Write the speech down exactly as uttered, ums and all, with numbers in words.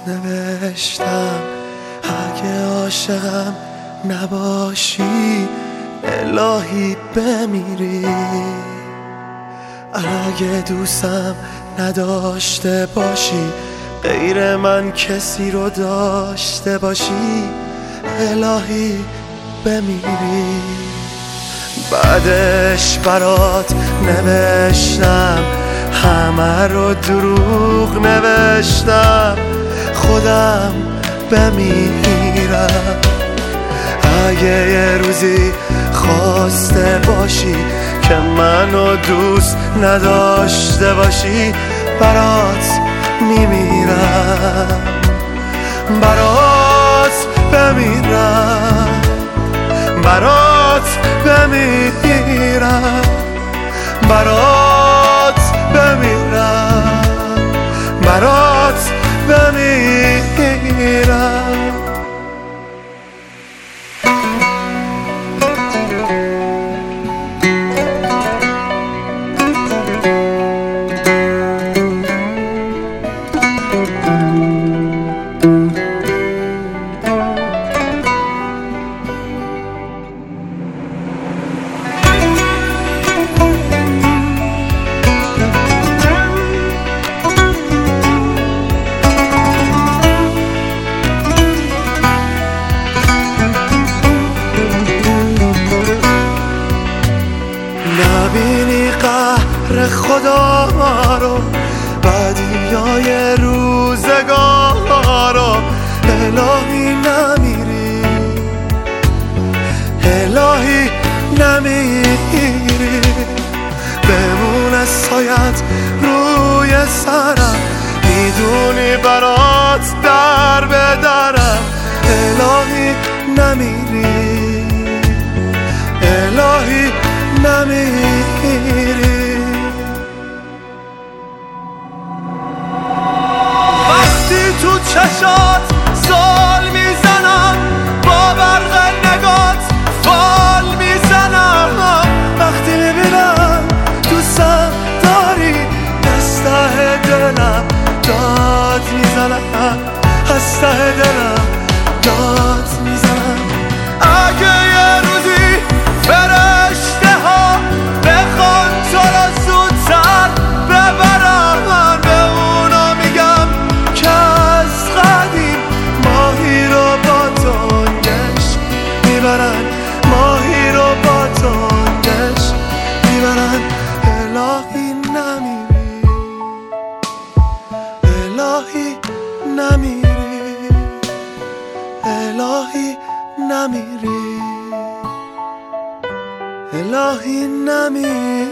نوشتم اگه عاشقم نباشی الهی بمیری، اگه دوستم نداشته باشی غیر من کسی رو داشته باشی الهی بمیری. بعدش برات نوشتم همه رو دروغ نوشتم خودم بمیرم، اگه یه روزی خواسته باشی که منو دوست نداشته باشی برات میمیرم، برات بمیرم، برات بمیرم، برات بمیرم، برات بمیرم. نبینی قهر خدا رو بدیای روزگار رو الهی نمیری، الهی نمیری، بمونه سایت روی سرم میدونی برات در بدرم الهی نمیری، الهی نمیری. وقتی تو چشات زال میزنم با برق نگات فال میزنم، وقتی میبینم دوستم داری از ته دلم داد میزنم، از ته دلم داد میزنم. اگه یه روزی فرشته ها بخوان تو رو زودتر ببرن به اونا میگم که از قدیم ماهی رو با تنگش میبرن، ماهی رو با تنگش میبرن الهی نمیری، الهی نمیری، الهی نمیری، الهی نمیری.